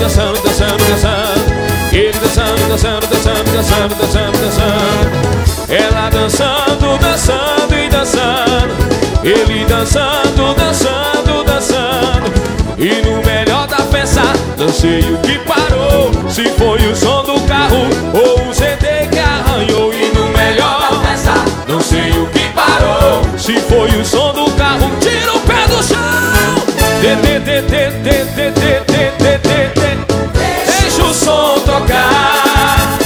dançando, dançando, dançando. Ele dançando, dançando, dançando, dançando, dançando, dançando. Ela dançando, dançando e dançando. Ele dançando, dançando, dançando. E no melhor da festa, não sei o que parou. Se foi o som do carro ou o CD que arranhou. E no melhor da festa, não sei o que parou. Se foi o som do carro, tira o pé do chão. Deixa o som tocar.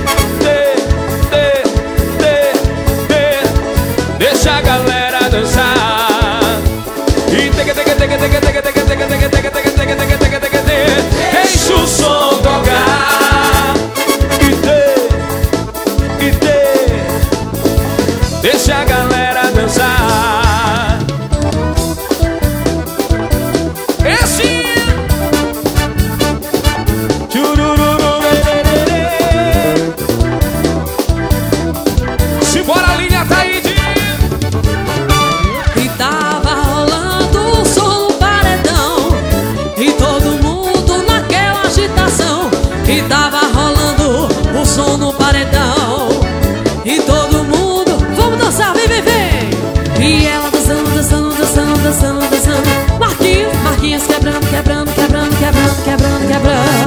Deixa a galera dançar. E deixa o som tocar. Deixa a galera dançar. Esse simbora, linha Taíde. E tava rolando o som no paredão, e todo mundo naquela agitação. E tava rolando o som no paredão, e todo mundo, vamos dançar, vem, vem, vem. E ela dançando, dançando, dançando, dançando, dançando. Marquinhos, Marquinhos quebrando, quebrando, quebrando, quebrando, quebrando, quebrando.